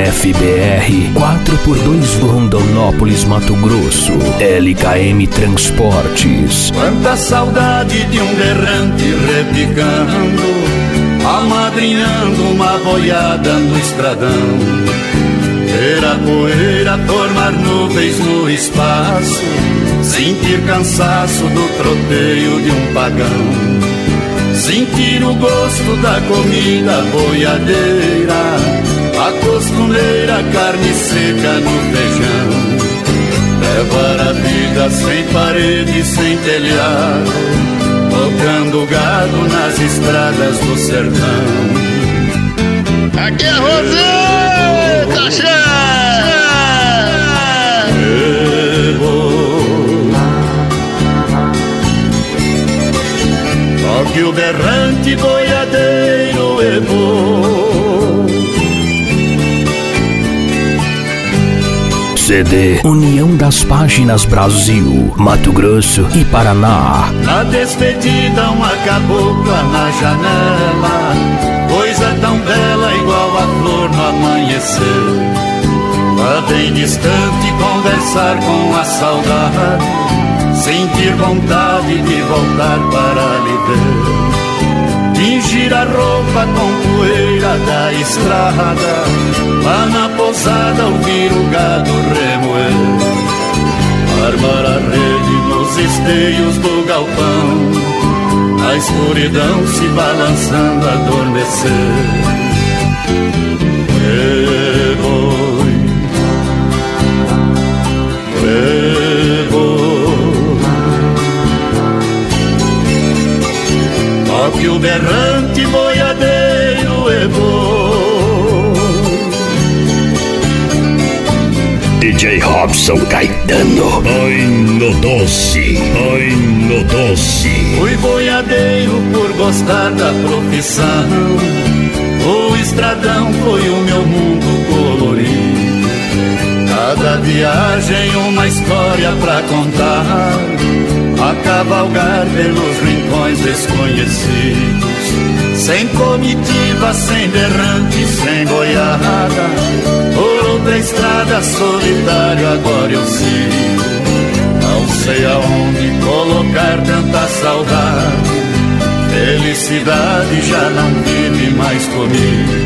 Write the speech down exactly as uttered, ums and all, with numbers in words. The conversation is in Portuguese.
F B R quatro por dois Rondonópolis, Mato Grosso. L K M Transportes. Quanta saudade de um berrante repicando, amadrinhando uma boiada no estradão. Ver a poeira formar nuvens no espaço, sentir cansaço do troteio de um pagão. Sentir o gosto da comida boiadeira, a costumeira carne seca no feijão. Levar a vida sem parede, sem telhado, tocando gado nas estradas do sertão. Aqui é Rosé, Caxé! Toque o berrante boiadeiro é bom. C D União das Páginas Brasil, Mato Grosso e Paraná. Na despedida uma cabocla na janela, coisa tão bela igual a flor no amanhecer. Lá bem distante conversar com a saudade, sentir vontade de voltar para lhe ver. Tingir a roupa com poeira da estrada, lá na pousada ouvir o gado remoer. Armar a rede nos esteios do galpão, a escuridão se balançando adormecer. E boi, e boi, toque o berrante boiadeiro é bom. D J Robson Caetano. Ai no doce, ai no doce. Fui boiadeiro por gostar da profissão, o estradão foi o meu mundo colorido. Cada viagem uma história pra contar, a cavalgar pelos rincões desconhecidos. Sem comitiva, sem berrante, sem boiada, por outra estrada solitário agora eu sigo. Não sei aonde colocar tanta saudade, felicidade já não vive mais comigo.